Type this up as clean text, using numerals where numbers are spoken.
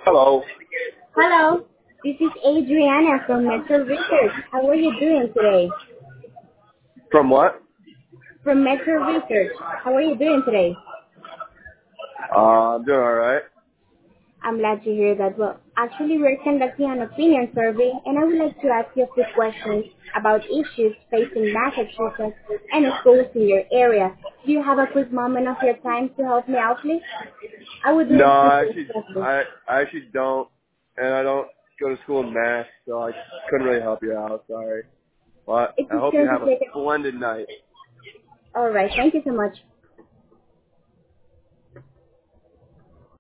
Hello. Hello, this is Adriana from Metro Research. How are you doing today? From what? From Metro Research. How are you doing today? I'm doing alright. I'm glad to hear that. Well, actually, we're conducting an opinion survey, and I would like to ask you a few questions about issues facing Massachusetts and schools in your area. Do you have a quick moment of your time to help me out, please? I would do No, it I quickly actually, as possible. I actually don't, and I don't go to school in Mass, so I couldn't really help you out. Sorry. But It I is hope you going to have a take splendid night. All right, thank you so much.